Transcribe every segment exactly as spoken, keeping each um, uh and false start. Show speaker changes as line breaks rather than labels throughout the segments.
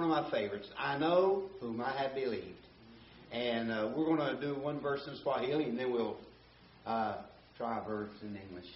of my favorites. I know whom I have believed. And uh, we're going to do one verse in Swahili, and then we'll uh, try a verse in English.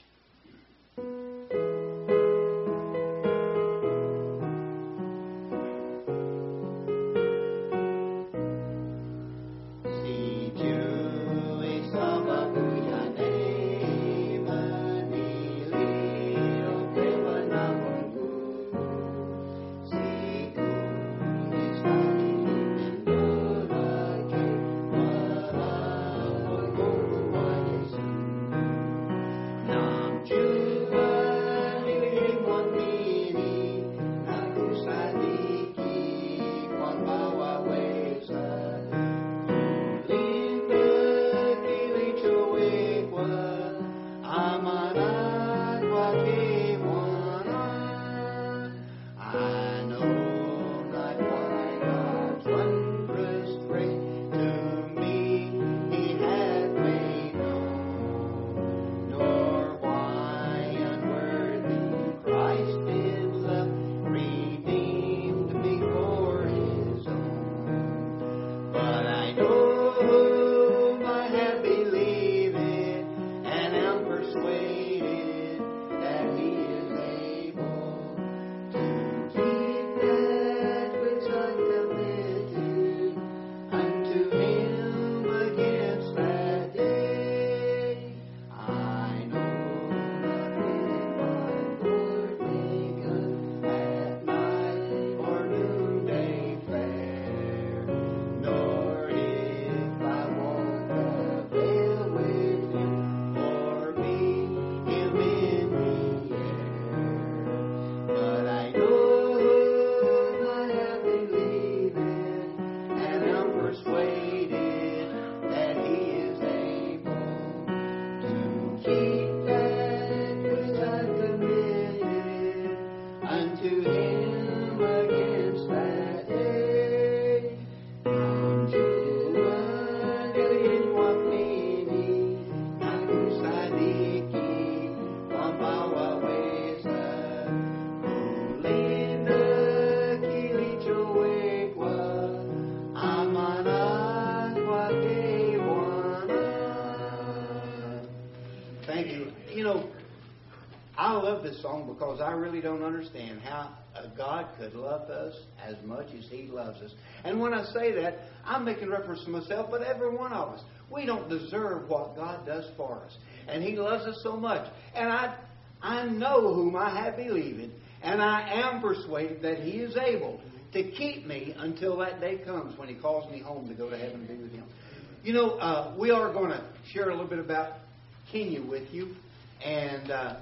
Song because I really don't understand how God could love us as much as He loves us. And when I say that, I'm making reference to myself, but every one of us. We don't deserve what God does for us. And He loves us so much. And I I know whom I have believed, and I am persuaded that He is able to keep me until that day comes when He calls me home to go to heaven and be with Him. You know, uh, we are going to share a little bit about Kenya with you. And Uh,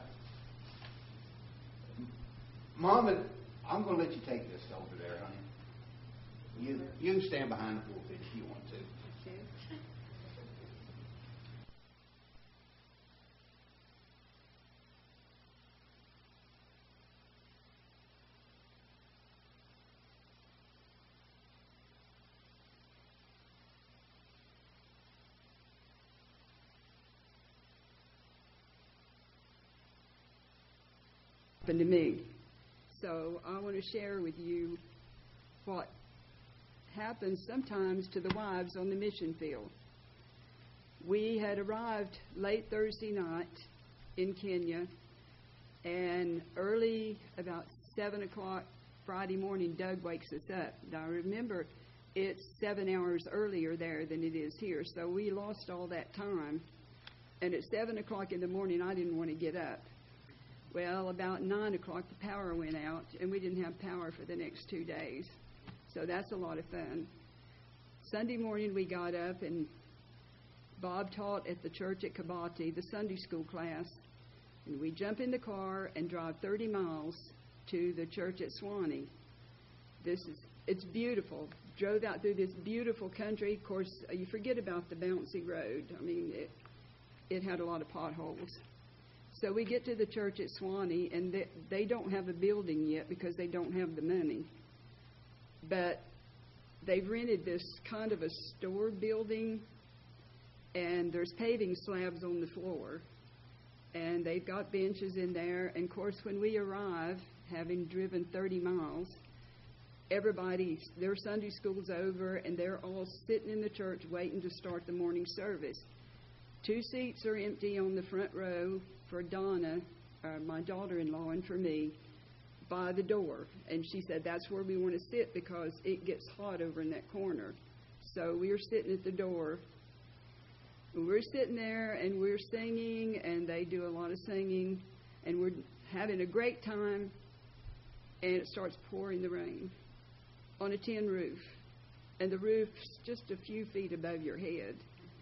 Mom, I'm going to let you take this over there, honey. You you can stand behind the pulpit if you want to.
To me. So I want to share with you what happens sometimes to the wives on the mission field. We had arrived late Thursday night in Kenya, and early, about seven o'clock Friday morning, Doug wakes us up. Now remember, it's seven hours earlier there than it is here, so we lost all that time. And at seven o'clock in the morning, I didn't want to get up. Well, about nine o'clock, the power went out, and we didn't have power for the next two days. So that's a lot of fun. Sunday morning, we got up, and Bob taught at the church at Kabati, the Sunday school class. And we jump in the car and drive thirty miles to the church at Swanee. This is, it's beautiful. Drove out through this beautiful country. Of course, you forget about the bouncy road. I mean, it, it had a lot of potholes. So we get to the church at Swanee, and they, they don't have a building yet because they don't have the money. But they've rented this kind of a store building, and there's paving slabs on the floor. And they've got benches in there. And, of course, when we arrive, having driven thirty miles, everybody, their Sunday school's over, and they're all sitting in the church waiting to start the morning service. Two seats are empty on the front row for Donna, uh, my daughter-in-law, and for me, by the door. And she said that's where we want to sit because it gets hot over in that corner. So we were sitting at the door. We're sitting there, and we're singing, and they do a lot of singing, and we're having a great time, and it starts pouring the rain on a tin roof, and the roof's just a few feet above your head.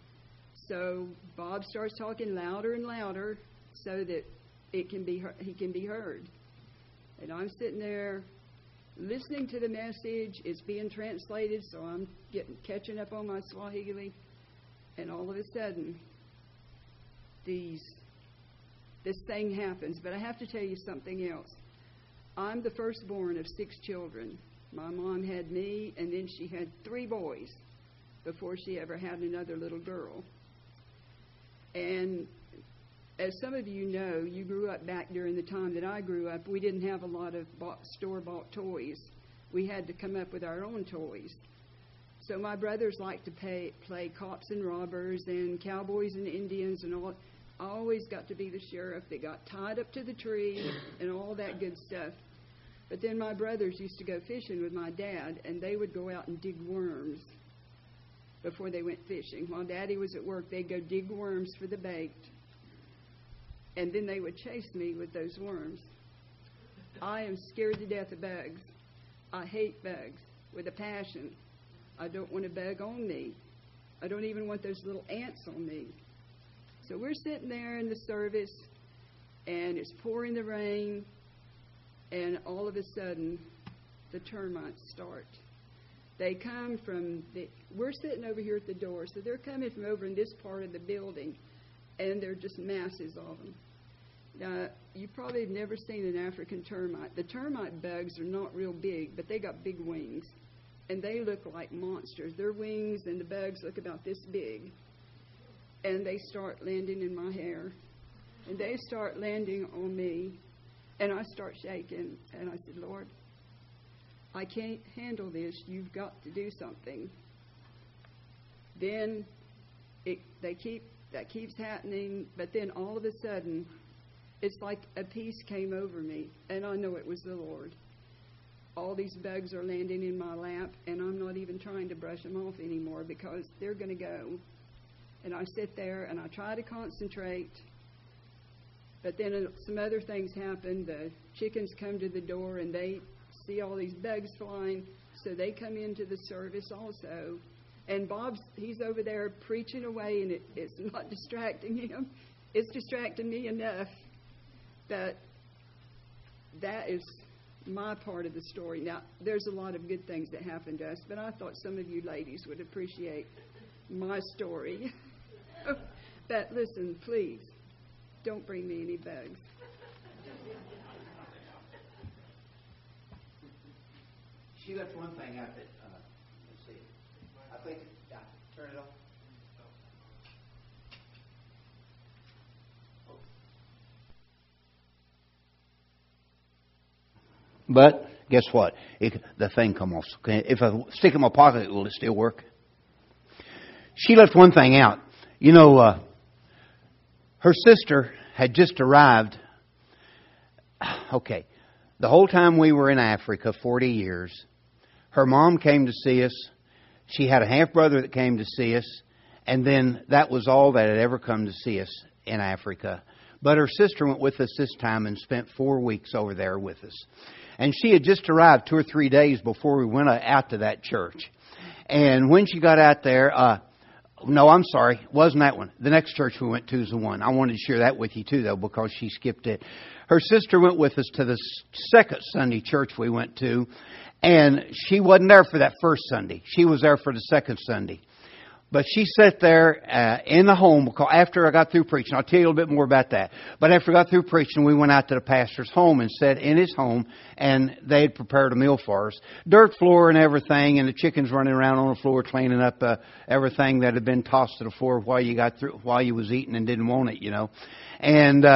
So Bob starts talking louder and louder so that it can be he can be heard. And I'm sitting there listening to the message. It's being translated, so I'm getting catching up on my Swahili. And all of a sudden, these this thing happens. But I have to tell you something else. I'm the firstborn of six children. My mom had me, and then she had three boys before she ever had another little girl. And as some of you know, you grew up back during the time that I grew up. We didn't have a lot of bought, store-bought toys. We had to come up with our own toys. So my brothers liked to pay, play cops and robbers and cowboys and Indians and all. I always got to be the sheriff that got tied up to the tree and all that good stuff. But then my brothers used to go fishing with my dad, and they would go out and dig worms before they went fishing. While Daddy was at work, they'd go dig worms for the bait, and then they would chase me with those worms. I am scared to death of bugs. I hate bugs with a passion. I don't want a bug on me. I don't even want those little ants on me. So we're sitting there in the service, and it's pouring the rain, and all of a sudden, the termites start. They come from the, we're sitting over here at the door, so they're coming from over in this part of the building, and they're just masses of them. Now, you probably have never seen an African termite. The termite bugs are not real big, but they got big wings, and they look like monsters. Their wings and the bugs look about this big, and they start landing in my hair, and they start landing on me. And I start shaking, and I said, Lord, I can't handle this. You've got to do something. Then it, they keep that keeps happening, but then all of a sudden, it's like a peace came over me, and I know it was the Lord. All these bugs are landing in my lap, and I'm not even trying to brush them off anymore because they're going to go. And I sit there, and I try to concentrate. But then some other things happen. The chickens come to the door, and they see all these bugs flying, so they come into the service also. And Bob's, he's over there preaching away, and it, it's not distracting him. It's distracting me enough. But that is my part of the story. Now, there's a lot of good things that happen to us, but I thought some of you ladies would appreciate my story. But listen, please. Don't bring me any bugs.
She left one thing out that, uh, let's see. I think, yeah, turn it off. But guess what? It, the thing come off. If I stick it in my pocket, will it still work? She left one thing out. You know, uh, her sister had just arrived. Okay. The whole time we were in Africa, forty years, her mom came to see us. She had a half-brother that came to see us. And then that was all that had ever come to see us in Africa. But her sister went with us this time and spent four weeks over there with us. And she had just arrived two or three days before we went out to that church. And when she got out there... Uh, No, I'm sorry. It wasn't that one. The next church we went to is the one. I wanted to share that with you too, though, because she skipped it. Her sister went with us to the second Sunday church we went to, and she wasn't there for that first Sunday. She was there for the second Sunday. But she sat there uh, in the home because after I got through preaching. I'll tell you a little bit more about that. But after I got through preaching, we went out to the pastor's home and sat in his home, and they had prepared a meal for us. Dirt floor and everything, and the chickens running around on the floor cleaning up uh, everything that had been tossed to the floor while you got through, while you was eating and didn't want it, you know. And uh,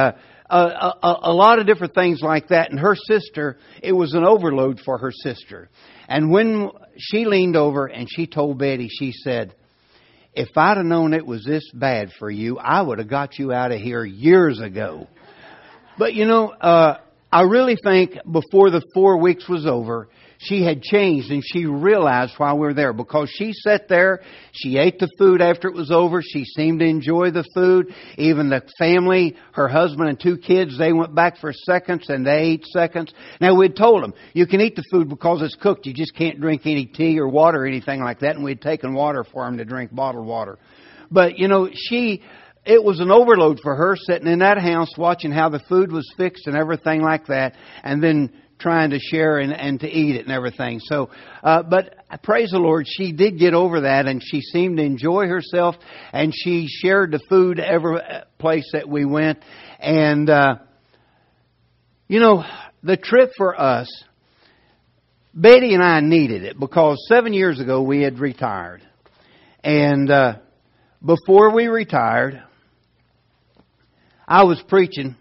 a, a, a lot of different things like that. And her sister, it was an overload for her sister. And when she leaned over and she told Betty, she said, if I'd have known it was this bad for you, I would have got you out of here years ago. But you know, uh, I really think before the four weeks was over, she had changed and she realized while we were there, because she sat there, she ate the food after it was over. She seemed to enjoy the food. Even the family, her husband and two kids, they went back for seconds and they ate seconds. Now we'd told them, you can eat the food because it's cooked. You just can't drink any tea or water or anything like that. And we'd taken water for them to drink, bottled water. But you know, she... It was an overload for her sitting in that house watching how the food was fixed and everything like that, and then trying to share and, and to eat it and everything. So, uh, but praise the Lord, she did get over that, and she seemed to enjoy herself, and she shared the food every place that we went. And, uh, you know, the trip for us, Betty and I needed it because seven years ago we had retired. And uh, before we retired, I was preaching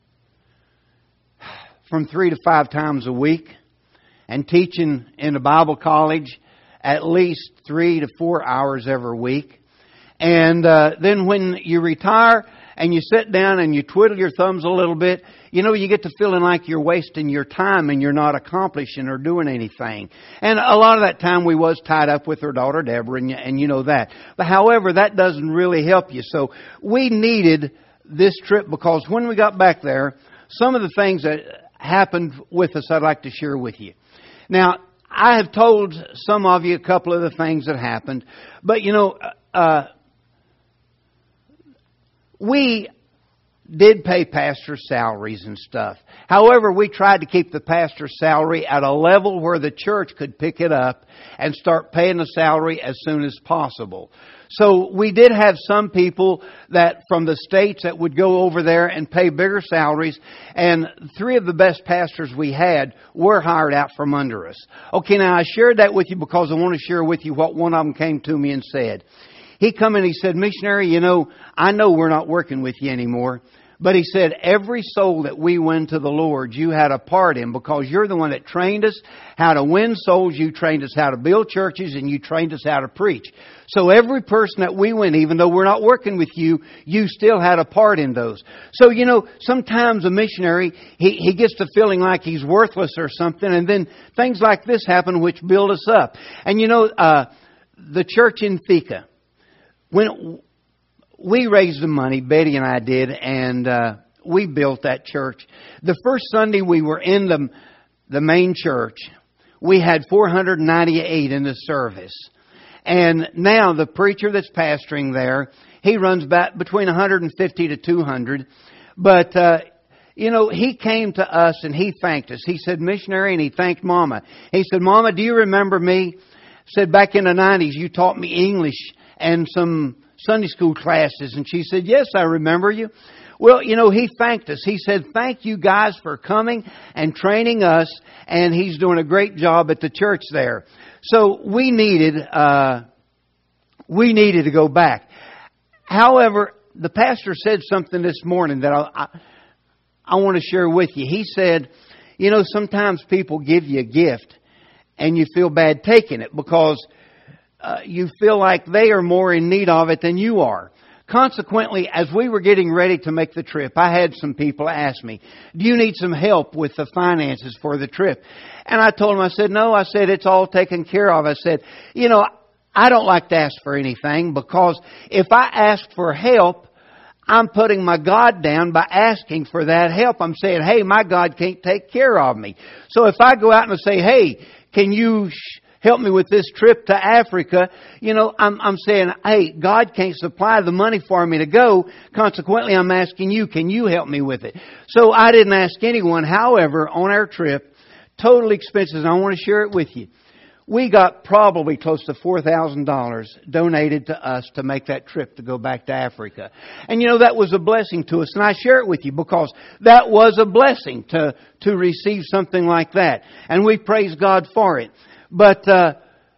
from three to five times a week and teaching in a Bible college at least three to four hours every week. And uh, then when you retire and you sit down and you twiddle your thumbs a little bit, you know, you get to feeling like you're wasting your time and you're not accomplishing or doing anything. And a lot of that time we was tied up with her daughter Deborah, and, and you know that. But however, that doesn't really help you. So we needed this trip because when we got back there, some of the things that happened with us I'd like to share with you. Now, I have told some of you a couple of the things that happened, but you know, uh, we did pay pastors' salaries and stuff. However, we tried to keep the pastor's salary at a level where the church could pick it up and start paying the salary as soon as possible. So we did have some people that from the States that would go over there and pay bigger salaries. And three of the best pastors we had were hired out from under us. Okay, now I shared that with you because I want to share with you what one of them came to me and said. He come in and he said, missionary, you know, I know we're not working with you anymore. But he said, every soul that we win to the Lord, you had a part in because you're the one that trained us how to win souls. You trained us how to build churches and you trained us how to preach. So every person that we win, even though we're not working with you, you still had a part in those. So, you know, sometimes a missionary, he, he gets to feeling like he's worthless or something. And then things like this happen which build us up. And, you know, uh, the church in Thika, when we raised the money, Betty and I did, and uh, we built that church. The first Sunday we were in the the main church, we had four hundred ninety-eight in the service. And now the preacher that's pastoring there, he runs back between one hundred fifty to two hundred. But, uh, you know, he came to us and he thanked us. He said, missionary, and he thanked Mama. He said, Mama, do you remember me? Said, back in the nineties, you taught me English and some Sunday school classes. And she said, yes, I remember you. Well, you know, he thanked us. He said, thank you guys for coming and training us. And he's doing a great job at the church there. So we needed, uh, we needed to go back. However, the pastor said something this morning that I, I, I want to share with you. He said, you know, sometimes people give you a gift and you feel bad taking it because Uh, you feel like they are more in need of it than you are. Consequently, as we were getting ready to make the trip, I had some people ask me, do you need some help with the finances for the trip? And I told them, I said, no, I said, it's all taken care of. I said, you know, I don't like to ask for anything because if I ask for help, I'm putting my God down by asking for that help. I'm saying, hey, my God can't take care of me. So if I go out and I say, hey, can you sh- help me with this trip to Africa, you know, I'm, I'm saying, hey, God can't supply the money for me to go. Consequently, I'm asking you, can you help me with it? So I didn't ask anyone. However, on our trip, total expenses, and I want to share it with you. We got probably close to four thousand dollars donated to us to make that trip to go back to Africa. And you know, that was a blessing to us. And I share it with you because that was a blessing to, to receive something like that. And we praise God for it. But uh,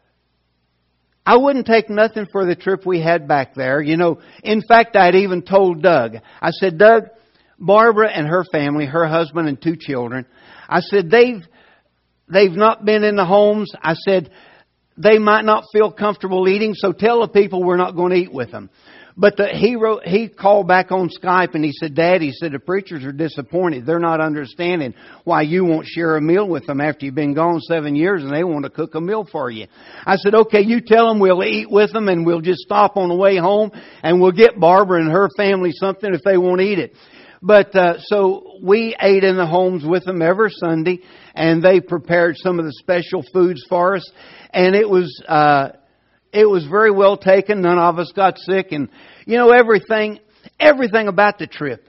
I wouldn't take nothing for the trip we had back there. You know, in fact, I'd even told Doug. I said, Doug, Barbara and her family, her husband and two children, I said, they've, they've not been in the homes. I said, they might not feel comfortable eating, so tell the people we're not going to eat with them. But the, he wrote, he called back on Skype and he said, Dad, he said, the preachers are disappointed. They're not understanding why you won't share a meal with them after you've been gone seven years and they want to cook a meal for you. I said, okay, you tell them we'll eat with them and we'll just stop on the way home and we'll get Barbara and her family something if they won't eat it. But uh, so we ate in the homes with them every Sunday, and they prepared some of the special foods for us, and it was uh, it was very well taken. None of us got sick, and you know everything everything about the trip,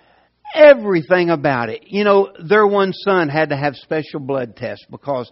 everything about it. You know, their one son had to have special blood tests because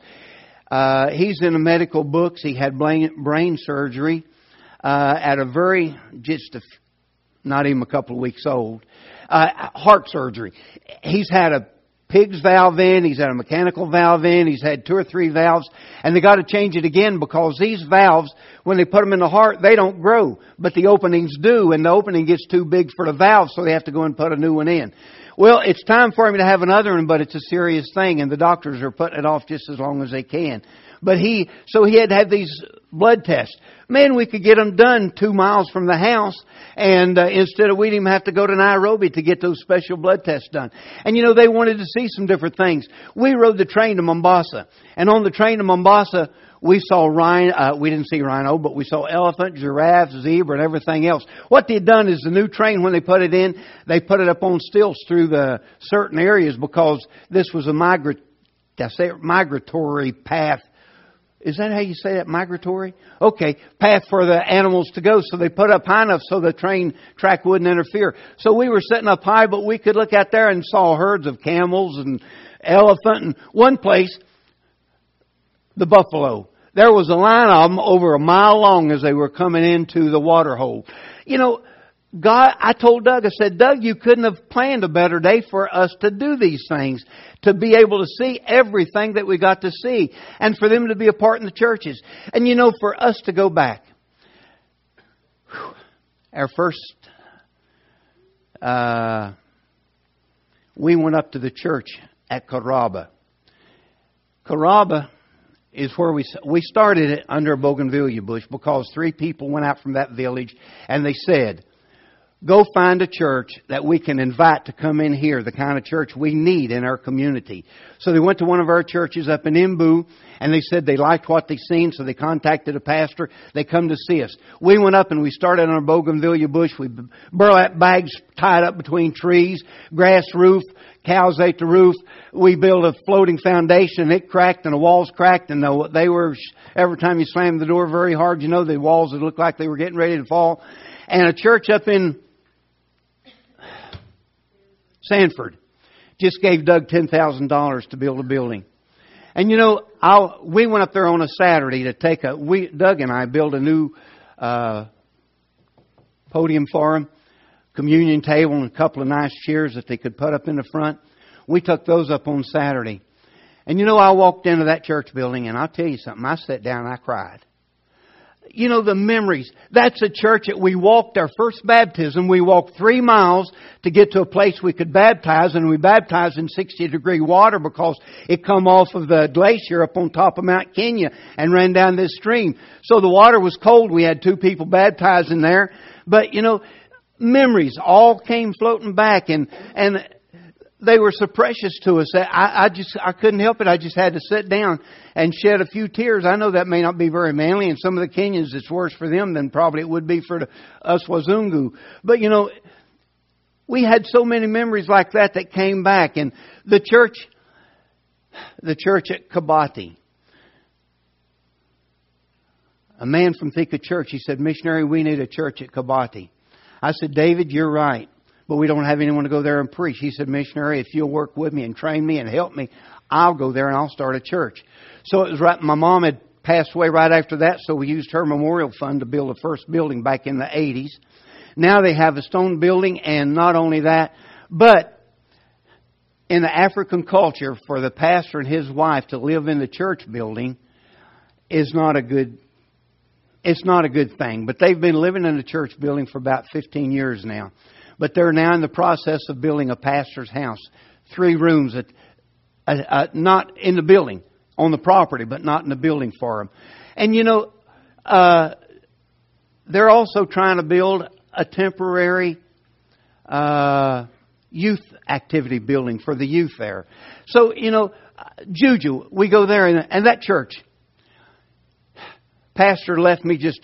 uh, he's in the medical books. He had brain, brain surgery uh, at a very just a, not even a couple of weeks old. Uh, heart surgery. He's had a pig's valve in, he's had a mechanical valve in, he's had two or three valves, and they got to change it again because these valves, when they put them in the heart, they don't grow, but the openings do, and the opening gets too big for the valve, so they have to go and put a new one in. Well, it's time for him to have another one, but it's a serious thing, and the doctors are putting it off just as long as they can. But he, so he had to have these blood tests. Man, we could get them done two miles from the house, and uh, instead of we'd even have to go to Nairobi to get those special blood tests done. And you know, they wanted to see some different things. We rode the train to Mombasa, and on the train to Mombasa, we saw rhino. Uh, we didn't see rhino, but we saw elephant, giraffe, zebra, and everything else. What they'd done is the new train, when they put it in, they put it up on stilts through the certain areas because this was a migra- I say migratory path. Is that how you say that? Migratory? Okay. Path for the animals to go. So they put up high enough so the train track wouldn't interfere. So we were sitting up high, but we could look out there and saw herds of camels and elephant. And one place, the buffalo. There was a line of them over a mile long as they were coming into the water hole. You know, God, I told Doug, I said, Doug, you couldn't have planned a better day for us to do these things, to be able to see everything that we got to see, and for them to be a part in the churches. And you know, for us to go back, whew, our first, uh, we went up to the church at Caraba. Caraba is where we we started it under a bougainvillea bush because three people went out from that village and they said, go find a church that we can invite to come in here, the kind of church we need in our community. So they went to one of our churches up in Embu, and they said they liked what they seen, so they contacted a pastor. They come to see us. We went up and we started on our bougainvillea bush. We burlap bags tied up between trees, grass roof, cows ate the roof. We built a floating foundation. It cracked and the walls cracked, and they were, every time you slammed the door very hard, you know, the walls would look like they were getting ready to fall. And a church up in Sanford just gave Doug ten thousand dollars to build a building. And you know, I'll, we went up there on a Saturday to take a, we, Doug and I built a new uh, podium for him, communion table and a couple of nice chairs that they could put up in the front. We took those up on Saturday. And you know, I walked into that church building and I'll tell you something, I sat down and I cried. You know, the memories. That's a church that we walked our first baptism. We walked three miles to get to a place we could baptize, and we baptized in sixty degree water because it come off of the glacier up on top of Mount Kenya and ran down this stream. So the water was cold. We had two people baptized in there. But, you know, memories all came floating back, and, and they were so precious to us. I, I just, I couldn't help it. I just had to sit down and shed a few tears. I know that may not be very manly, and some of the Kenyans, it's worse for them than probably it would be for the, us Wazungu. But, you know, we had so many memories like that that came back. And the church, the church at Kabati, a man from Thika Church, he said, missionary, we need a church at Kabati. I said, David, you're right, but we don't have anyone to go there and preach. He said, missionary, if you'll work with me and train me and help me, I'll go there and I'll start a church. So it was right. My mom had passed away right after that, so we used her memorial fund to build the first building back in the eighties. Now they have a stone building, and not only that, but in the African culture, for the pastor and his wife to live in the church building is not a good, it's not a good thing. But they've been living in the church building for about fifteen years now. but they're now in the process of building a pastor's house. Three rooms, at, uh, uh, not in the building, on the property, but not in the building for them. And you know, uh, they're also trying to build a temporary uh, youth activity building for the youth there. So, you know, Juju, we go there, and, and that church, pastor left me just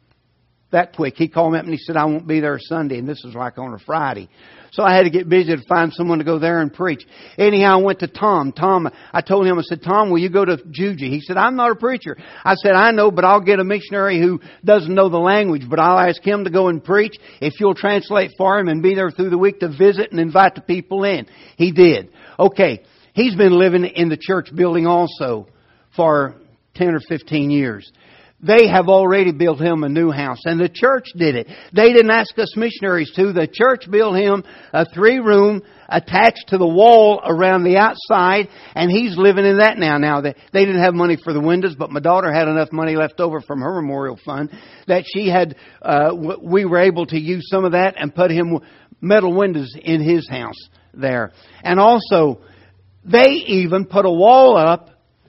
that quick. He called me up and he said, I won't be there Sunday. And this was like on a Friday. So I had to get busy to find someone to go there and preach. Anyhow, I went to Tom. Tom, I told him, I said, Tom, will you go to Juju? He said, I'm not a preacher. I said, I know, but I'll get a missionary who doesn't know the language. But I'll ask him to go and preach if you'll translate for him and be there through the week to visit and invite the people in. He did. Okay. He's been living in the church building also for ten or fifteen years. They have already built him a new house. And the church did it. They didn't ask us missionaries to. The church built him a three-room attached to the wall around the outside. And he's living in that now. Now, they, they didn't have money for the windows, but my daughter had enough money left over from her memorial fund that she had, uh, we were able to use some of that and put him metal windows in his house there. And also, they even put a wall up.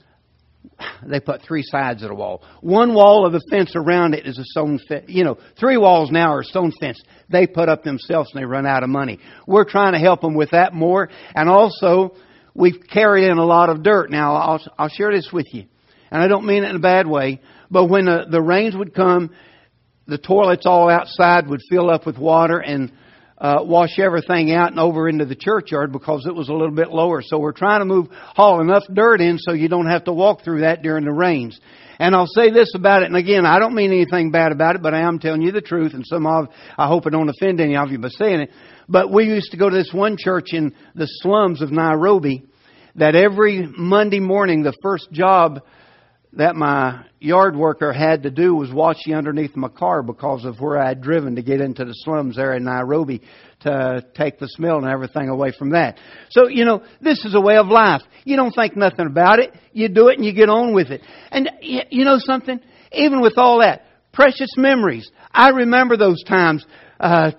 They put three sides of the wall. One wall of the fence around it is a stone fence. You know, three walls now are stone fence. They put up themselves and they run out of money. We're trying to help them with that more. And also, we've carried in a lot of dirt. Now, I'll, I'll share this with you. And I don't mean it in a bad way. But when the, the rains would come, the toilets all outside would fill up with water and Uh, wash everything out and over into the churchyard because it was a little bit lower. So we're trying to move, haul enough dirt in so you don't have to walk through that during the rains. And I'll say this about it, and again, I don't mean anything bad about it, but I am telling you the truth, and some of, I hope I don't offend any of you by saying it, but we used to go to this one church in the slums of Nairobi that every Monday morning, the first job that my yard worker had to do was wash you underneath my car because of where I had driven to get into the slums there in Nairobi to take the smell and everything away from that. So, you know, this is a way of life. You don't think nothing about it. You do it and you get on with it. And you know something? Even with all that, precious memories. I remember those times, uh,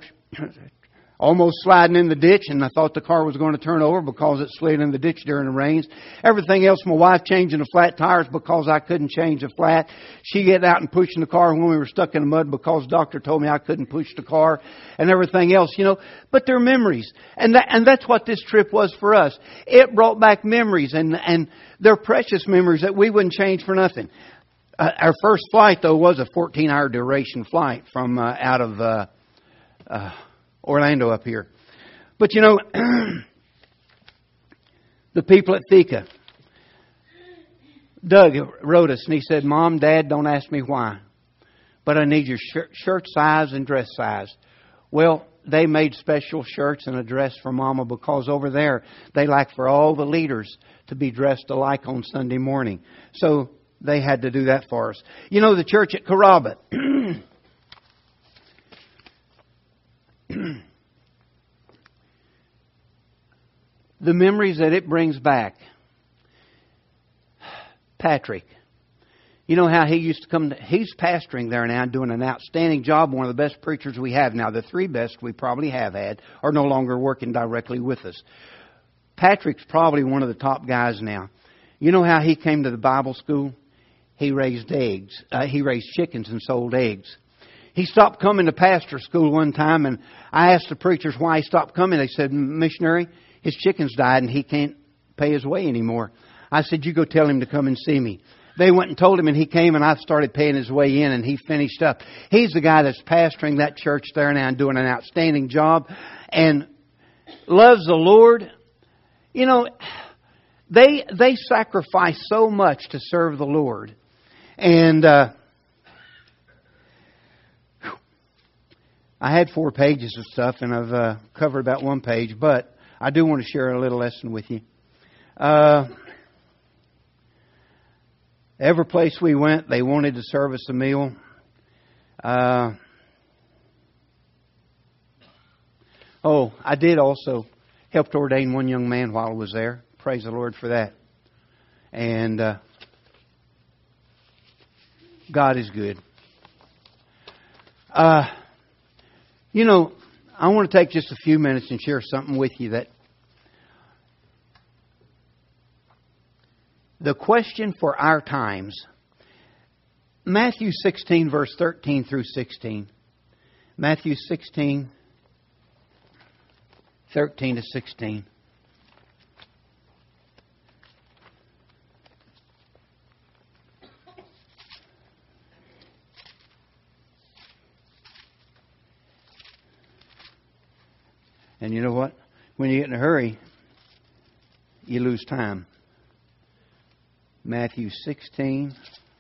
almost sliding in the ditch, and I thought the car was going to turn over because it slid in the ditch during the rains. Everything else, my wife changing the flat tires because I couldn't change the flat. She get out and pushing the car when we were stuck in the mud because the doctor told me I couldn't push the car and everything else, you know. But they're memories. And that, and that's what this trip was for us. It brought back memories, and, and they're precious memories that we wouldn't change for nothing. Uh, our first flight, though, was a fourteen-hour duration flight from uh, out of uh, uh, Orlando up here. But you know, the people at Thika, Doug wrote us and he said, Mom, Dad, don't ask me why, but I need your shirt, shirt size and dress size. Well, they made special shirts and a dress for Mama because over there they like for all the leaders to be dressed alike on Sunday morning. So they had to do that for us. You know, the church at Carrabba. The memories that it brings back. Patrick. You know how he used to come to, he's pastoring there now, doing an outstanding job, one of the best preachers we have now. The three best we probably have had are no longer working directly with us. Patrick's probably one of the top guys now. You know how he came to the Bible school? He raised eggs. Uh, he raised chickens and sold eggs. He stopped coming to pastor school one time, and I asked the preachers why he stopped coming. They said, missionary, his chickens died and he can't pay his way anymore. I said, you go tell him to come and see me. They went and told him, and he came, and I started paying his way in, and he finished up. He's the guy that's pastoring that church there now and doing an outstanding job and loves the Lord. You know, they they sacrifice so much to serve the Lord. And uh, I had four pages of stuff, and I've uh, covered about one page, but I do want to share a little lesson with you. Uh, every place we went, they wanted to serve us a meal. Uh, oh, I did also help to ordain one young man while I was there. Praise the Lord for that. And uh, God is good. Uh, you know, I want to take just a few minutes and share something with you that the question for our times, Matthew sixteen, verse thirteen through sixteen. Matthew sixteen, thirteen to sixteen. And you know what? When you get in a hurry, you lose time. Matthew sixteen,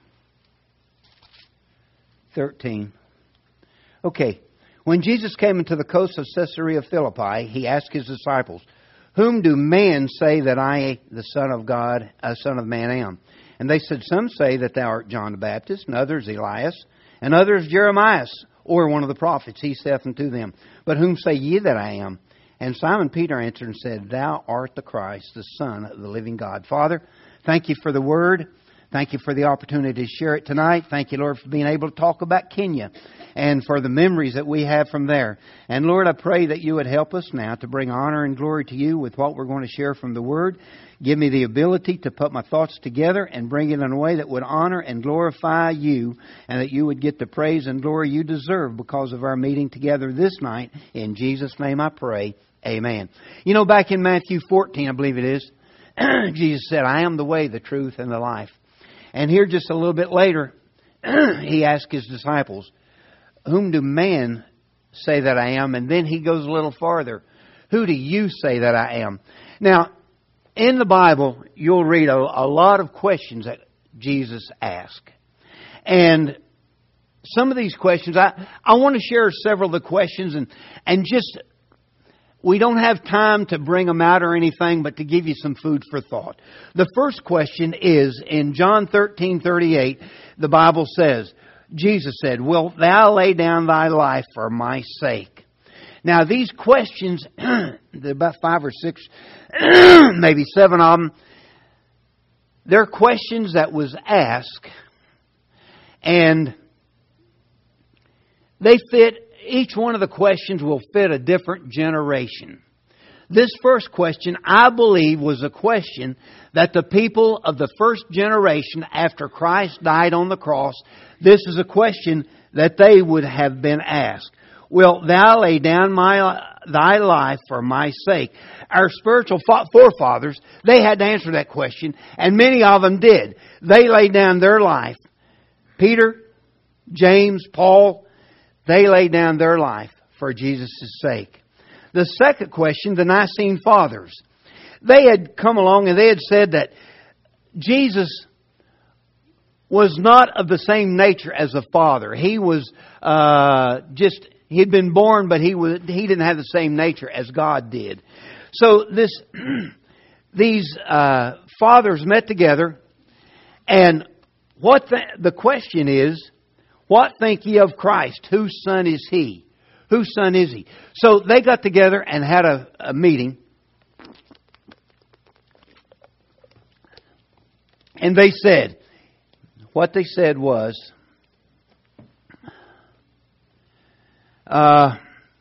thirteen. Okay. When Jesus came into the coast of Caesarea Philippi, He asked His disciples, "Whom do men say that I, the Son of God, a Son of Man, am?" And they said, "Some say that thou art John the Baptist, and others Elias, and others Jeremiah, or one of the prophets." He saith unto them, "But whom say ye that I am?" And Simon Peter answered and said, "Thou art the Christ, the Son of the living God." Father, thank You for the Word. Thank You for the opportunity to share it tonight. Thank You, Lord, for being able to talk about Kenya and for the memories that we have from there. And Lord, I pray that You would help us now to bring honor and glory to You with what we're going to share from the Word. Give me the ability to put my thoughts together and bring it in a way that would honor and glorify You, and that You would get the praise and glory You deserve because of our meeting together this night. In Jesus' name I pray. Amen. You know, back in Matthew fourteen, I believe it is, Jesus said, "I am the way, the truth, and the life." And here just a little bit later, He asked His disciples, "Whom do men say that I am?" And then He goes a little farther. "Who do you say that I am?" Now, in the Bible, you'll read a, a lot of questions that Jesus asked. And some of these questions, I, I want to share several of the questions and, and just... We don't have time to bring them out or anything, but to give you some food for thought. The first question is, in John thirteen thirty-eight, the Bible says, Jesus said, "Wilt thou lay down thy life for my sake?" Now, these questions, there are about five or six, maybe seven of them, they're questions that was asked, and they fit. Each one of the questions will fit a different generation. This first question, I believe, was a question that the people of the first generation after Christ died on the cross, this is a question that they would have been asked. "Wilt thou lay down my thy life for my sake?" Our spiritual forefathers, they had to answer that question, and many of them did. They laid down their life. Peter, James, Paul, they laid down their life for Jesus' sake. The second question, the Nicene Fathers. They had come along and they had said that Jesus was not of the same nature as the Father. He was uh, just, he'd been born, but he was he didn't have the same nature as God did. So this, these uh, fathers met together, and what the, the question is, "What think ye of Christ? Whose son is He?" Whose son is He? So they got together and had a, a meeting. And they said, what they said was, uh,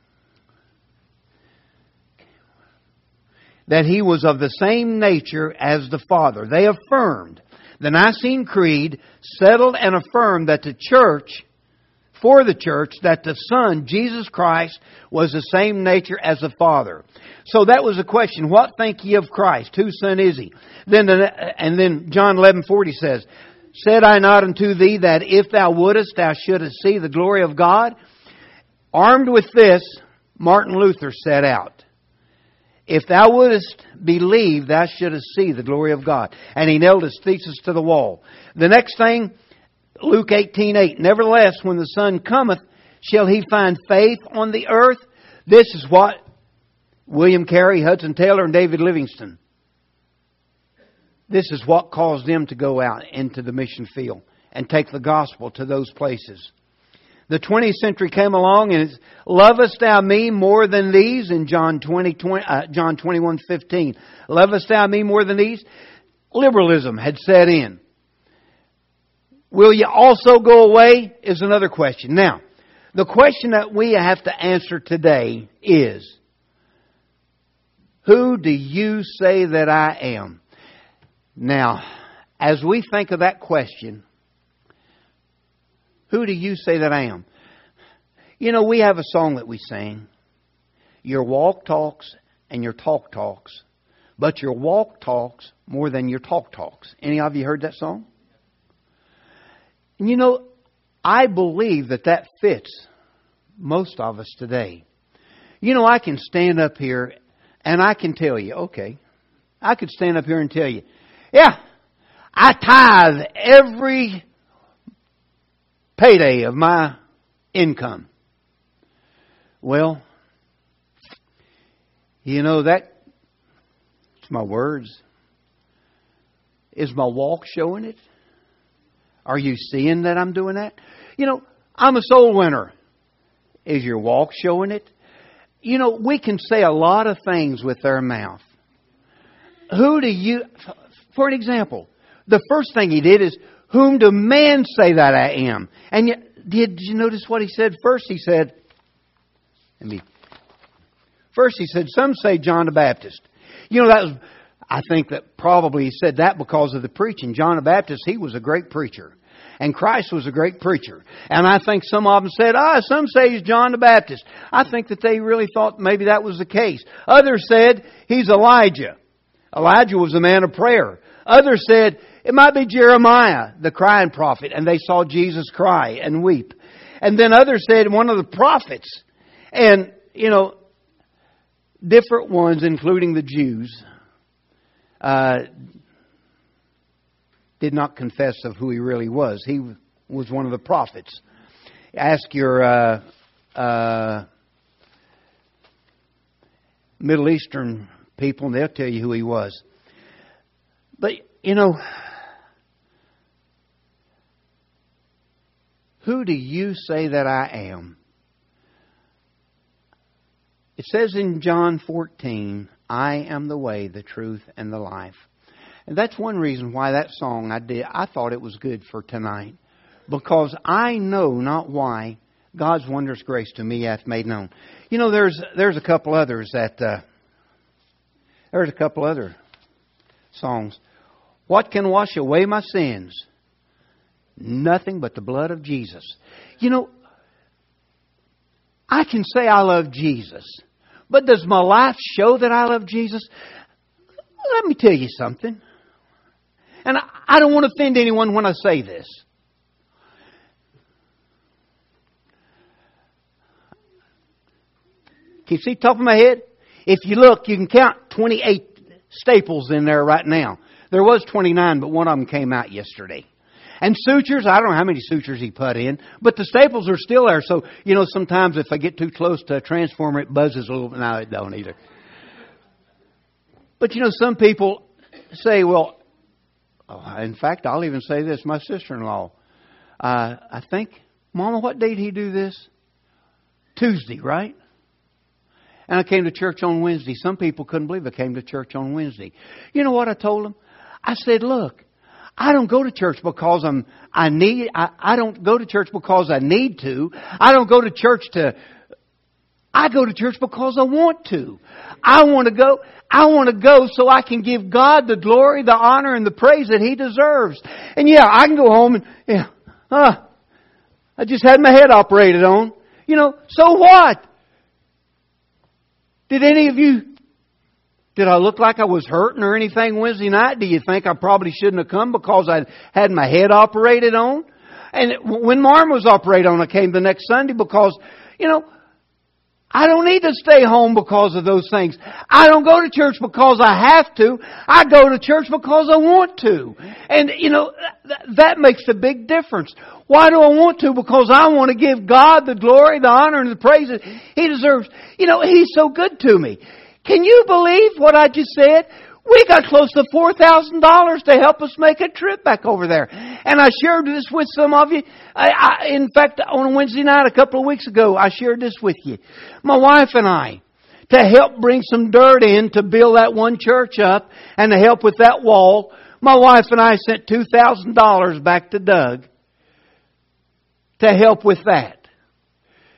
that He was of the same nature as the Father. They affirmed. The Nicene Creed settled and affirmed that the church, for the church, that the Son, Jesus Christ, was the same nature as the Father. So that was the question. What think ye of Christ? Whose son is He? Then, and then John eleven forty says, "Said I not unto thee that if thou wouldest, thou shouldest see the glory of God?" Armed with this, Martin Luther set out. "If thou wouldest believe, thou shouldest see the glory of God." And he nailed his thesis to the wall. The next thing, Luke eighteen eight. "Nevertheless, when the Son cometh, shall He find faith on the earth?" This is what William Carey, Hudson Taylor, and David Livingstone, this is what caused them to go out into the mission field and take the gospel to those places. The twentieth century came along and it's, "Lovest thou me more than these?" in John twenty, twenty, uh, John twenty-one fifteen. "Lovest thou me more than these?" Liberalism had set in. "Will you also go away?" is another question. Now, The question that we have to answer today is, who do you say that I am? Now, as we think of that question, who do you say that I am? You know, we have a song that we sing. Your walk talks and your talk talks, but your walk talks more than your talk talks. Any of you heard that song? And you know, I believe that that fits most of us today. You know, I can stand up here and I can tell you, okay, I could stand up here and tell you, yeah, I tithe every payday of my income. Well, you know, that, it's my words. Is my walk showing it? Are you seeing that I'm doing that? You know, I'm a soul winner. Is your walk showing it? You know, we can say a lot of things with our mouth. Who do you, for an example, the first thing he did is, whom do men say that I am? And yet, did you notice what he said first? He said, let me, first he said, some say John the Baptist. You know, that was, I think that probably he said that because of the preaching. John the Baptist, he was a great preacher. And Christ was a great preacher. And I think some of them said, ah, some say he's John the Baptist. I think that they really thought maybe that was the case. Others said he's Elijah. Elijah was a man of prayer. Others said it might be Jeremiah, the crying prophet. And they saw Jesus cry and weep. And then others said one of the prophets. And, you know, different ones, including the Jews, uh, did not confess of who he really was. He was one of the prophets. Ask your uh, uh, Middle Eastern people and they'll tell you who he was. But, you know, who do you say that I am? It says in John fourteen, I am the way, the truth, and the life. And that's one reason why that song I did, I thought it was good for tonight. Because I know not why God's wondrous grace to me hath made known. You know, there's there's a couple others that, uh, there's a couple other songs. What can wash away my sins? Nothing but the blood of Jesus. You know, I can say I love Jesus. But does my life show that I love Jesus? Let me tell you something. And I, I don't want to offend anyone when I say this. Can you see the top of my head? If you look, you can count twenty-eight staples in there right now. There was twenty-nine, but one of them came out yesterday. And sutures, I don't know how many sutures he put in, but the staples are still there. So, you know, sometimes if I get too close to a transformer, it buzzes a little bit. No, it don't either. But, you know, some people say, well, oh, in fact, I'll even say this. My sister-in-law, uh, I think, Mama, what day did he do this? Tuesday, right? And I came to church on Wednesday. Some people couldn't believe I came to church on Wednesday. You know what I told them? I said, look, I don't go to church because I'm, I need, I, I don't go to church because I need to. I don't go to church to, I go to church because I want to. I want to go, I want to go so I can give God the glory, the honor, and the praise that He deserves. And yeah, I can go home and, yeah, uh, I just had my head operated on. You know, so what? Did any of you, did I look like I was hurting or anything Wednesday night? Do you think I probably shouldn't have come because I had my head operated on? And when my arm was operated on, I came the next Sunday because, you know, I don't need to stay home because of those things. I don't go to church because I have to. I go to church because I want to. And, you know, th- that makes a big difference. Why do I want to? Because I want to give God the glory, the honor, and the praise that He deserves. You know, He's so good to me. Can you believe what I just said? We got close to four thousand dollars to help us make a trip back over there. And I shared this with some of you. I, I, in fact, on a Wednesday night a couple of weeks ago, I shared this with you. My wife and I, to help bring some dirt in to build that one church up and to help with that wall, my wife and I sent two thousand dollars back to Doug to help with that.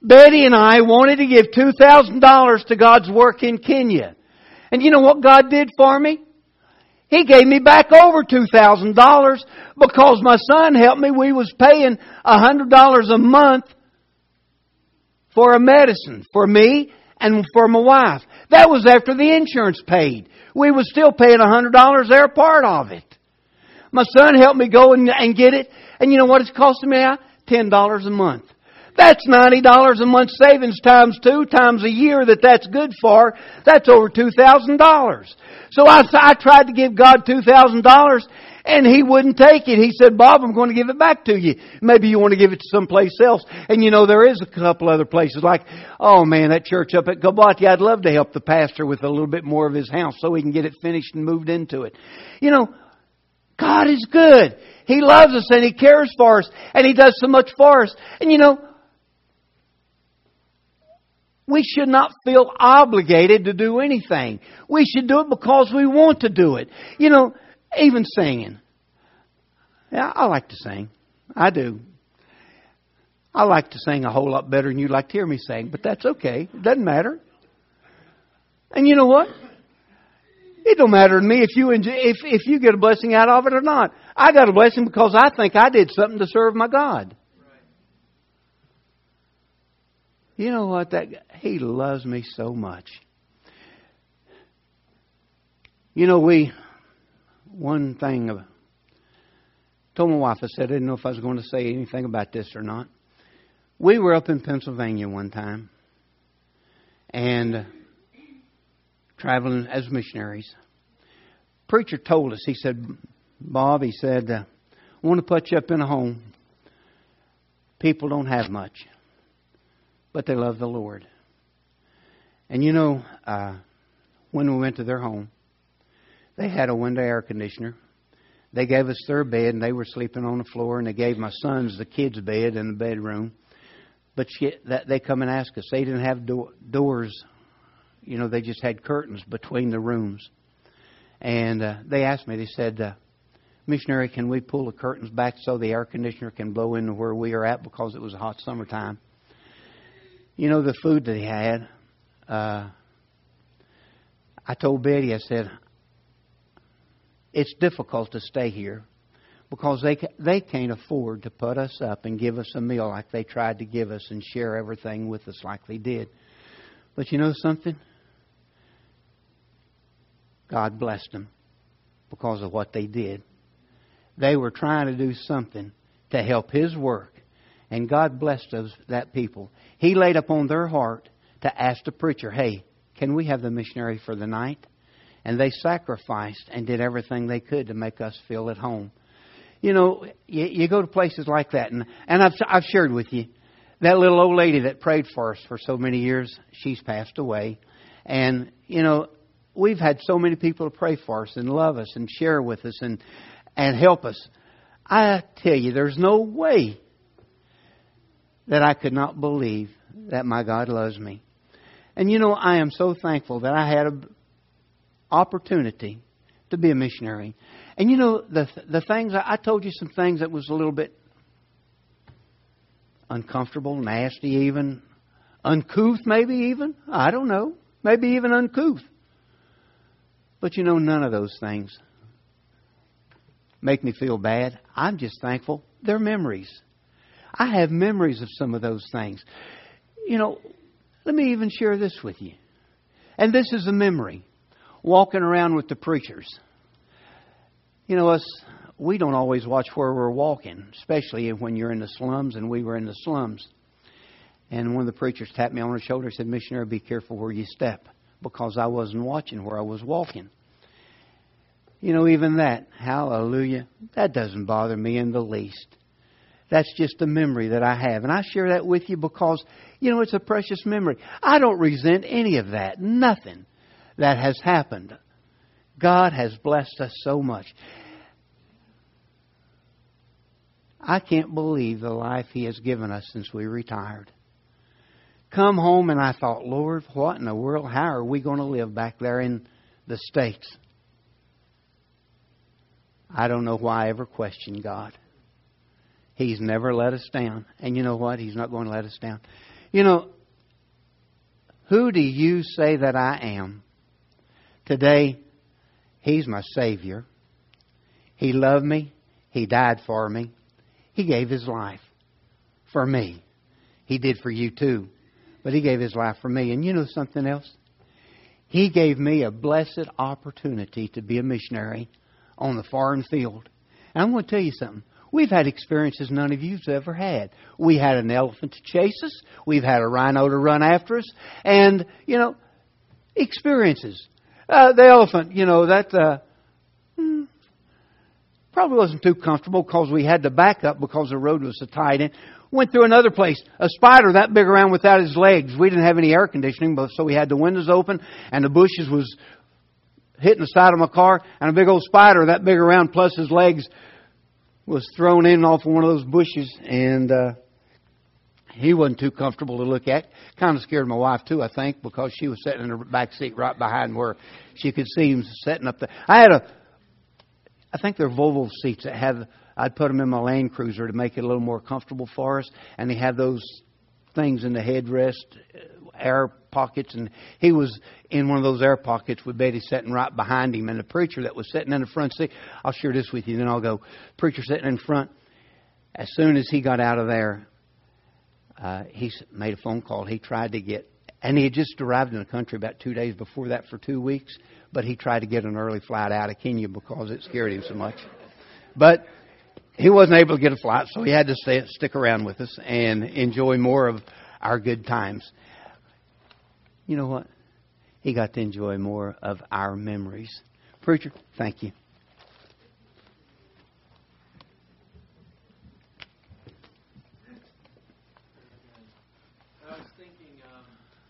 Betty and I wanted to give two thousand dollars to God's work in Kenya. And you know what God did for me? He gave me back over two thousand dollars because my son helped me. We was paying one hundred dollars a month for a medicine for me and for my wife. That was after the insurance paid. We was still paying one hundred dollars their part of it. My son helped me go and, and get it. And you know what it's costing me now? ten dollars a month. That's ninety dollars a month savings times two, times a year that that's good for. That's over two thousand dollars. So I, I tried to give God two thousand dollars and He wouldn't take it. He said, Bob, I'm going to give it back to you. Maybe you want to give it to someplace else. And you know, there is a couple other places like, oh man, that church up at Gabati, I'd love to help the pastor with a little bit more of his house so he can get it finished and moved into it. You know, God is good. He loves us and He cares for us and He does so much for us. And you know, we should not feel obligated to do anything. We should do it because we want to do it. You know, even singing. Yeah, I like to sing. I do. I like to sing a whole lot better than you'd like to hear me sing, but that's okay. It doesn't matter. And you know what? It don't matter to me if you enjoy, if if you get a blessing out of it or not. I got a blessing because I think I did something to serve my God. You know what? That He loves me so much. You know, we one thing I told my wife, I said I didn't know if I was going to say anything about this or not. We were up in Pennsylvania one time and traveling as missionaries. Preacher told us, he said, Bob, he said, I want to put you up in a home. People don't have much, but they love the Lord. And you know, uh, when we went to their home, they had a window air conditioner. They gave us their bed, and they were sleeping on the floor, and they gave my sons the kids' bed in the bedroom. But she, that, they come and ask us. They didn't have do- doors. You know, they just had curtains between the rooms. And uh, they asked me, they said, uh, missionary, can we pull the curtains back so the air conditioner can blow into where we are at because it was a hot summertime? You know, the food that he had, uh, I told Betty, I said, it's difficult to stay here because they they can't afford to put us up and give us a meal like they tried to give us and share everything with us like they did. But you know something? God blessed them because of what they did. They were trying to do something to help His work. And God blessed those, that people. He laid upon their heart to ask the preacher, hey, can we have the missionary for the night? And they sacrificed and did everything they could to make us feel at home. You know, you, you go to places like that. And, and I've, I've shared with you, that little old lady that prayed for us for so many years, she's passed away. And, you know, we've had so many people to pray for us and love us and share with us and, and help us. I tell you, there's no way that I could not believe that my God loves me. And you know, I am so thankful that I had an opportunity to be a missionary. And you know, the the things, I told you some things that was a little bit uncomfortable, nasty even, uncouth maybe even. I don't know. Maybe even uncouth. But you know, none of those things make me feel bad. I'm just thankful they're memories. I have memories of some of those things. You know, let me even share this with you. And this is a memory. Walking around with the preachers. You know, us, we don't always watch where we're walking, especially when you're in the slums, and we were in the slums. And one of the preachers tapped me on the shoulder and said, missionary, be careful where you step, because I wasn't watching where I was walking. You know, even that, hallelujah, that doesn't bother me in the least. That's just a memory that I have. And I share that with you because, you know, it's a precious memory. I don't resent any of that. Nothing that has happened. God has blessed us so much. I can't believe the life He has given us since we retired. Come home and I thought, Lord, what in the world? How are we going to live back there in the States? I don't know why I ever questioned God. He's never let us down. And you know what? He's not going to let us down. You know, who do you say that I am? Today, He's my Savior. He loved me. He died for me. He gave His life for me. He did for you too. But He gave His life for me. And you know something else? He gave me a blessed opportunity to be a missionary on the foreign field. And I'm going to tell you something. We've had experiences none of you've ever had. We had an elephant to chase us. We've had a rhino to run after us. And, you know, experiences. Uh, the elephant, you know, that uh, hmm, probably wasn't too comfortable because we had to back up because the road was so tight. And went through another place. A spider that big around without his legs. We didn't have any air conditioning, but so we had the windows open and the bushes was hitting the side of my car. And a big old spider that big around plus his legs was thrown in off of one of those bushes. And uh, he wasn't too comfortable to look at. Kind of scared my wife too, I think, because she was sitting in her back seat right behind where she could see him sitting up there. I had a, I think they're Volvo seats that have, I'd put them in my Land Cruiser to make it a little more comfortable for us. And they have those things in the headrest, air pockets. And he was in one of those air pockets with Betty sitting right behind him. And the preacher that was sitting in the front seat, I'll share this with you, then I'll go. Preacher sitting in front. As soon as he got out of there, uh, he made a phone call. He tried to get, and he had just arrived in the country about two days before that for two weeks. But he tried to get an early flight out of Kenya because it scared him so much. But he wasn't able to get a flight, so he had to stay, stick around with us and enjoy more of our good times. You know what? He got to enjoy more of our memories. Preacher, thank you.
I was thinking um,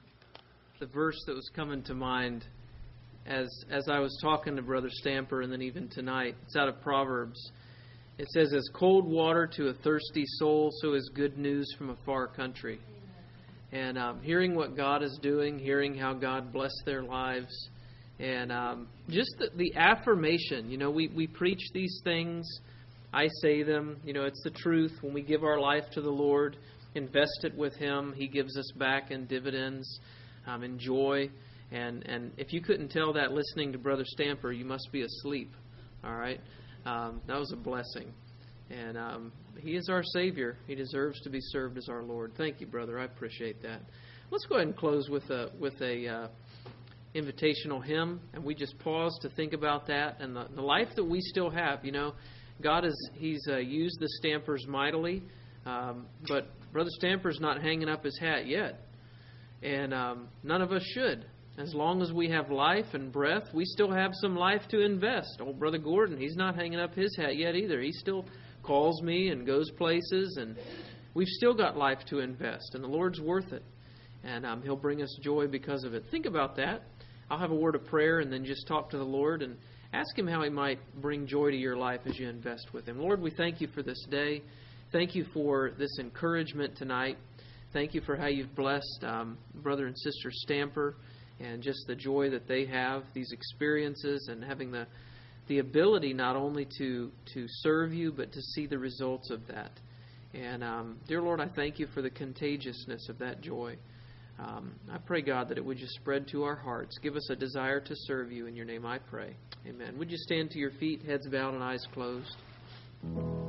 the verse that was coming to mind as as I was talking to Brother Stamper, and then even tonight. It's out of Proverbs. It says, "As cold water to a thirsty soul, so is good news from a far country." And um, hearing what God is doing, hearing how God blessed their lives, and um, just the, the affirmation. You know, we, we preach these things. I say them. You know, it's the truth. When we give our life to the Lord, invest it with Him, He gives us back in dividends, um, in joy. And, and if you couldn't tell that listening to Brother Stamper, you must be asleep. All right? Um, that was a blessing. And um, He is our Savior. He deserves to be served as our Lord. Thank you, brother. I appreciate that. Let's go ahead and close with a with a uh, invitational hymn, and we just pause to think about that and the, the life that we still have. You know, God is He's uh, used the Stampers mightily, um, but Brother Stamper's not hanging up his hat yet, and um, none of us should. As long as we have life and breath, we still have some life to invest. Old Brother Gordon, he's not hanging up his hat yet either. He still calls me and goes places, and we've still got life to invest, and the Lord's worth it. And um, He'll bring us joy because of it. Think about that. I'll have a word of prayer and then just talk to the Lord and ask Him how He might bring joy to your life as you invest with Him. Lord, we thank You for this day. Thank You for this encouragement tonight. Thank You for how You've blessed um, Brother and Sister Stamper, and just the joy that they have, these experiences, and having the the ability not only to, to serve You, but to see the results of that. And, um, dear Lord, I thank You for the contagiousness of that joy. Um, I pray, God, that it would just spread to our hearts. Give us a desire to serve You. In Your name I pray. Amen. Would you stand to your feet, heads bowed and eyes closed?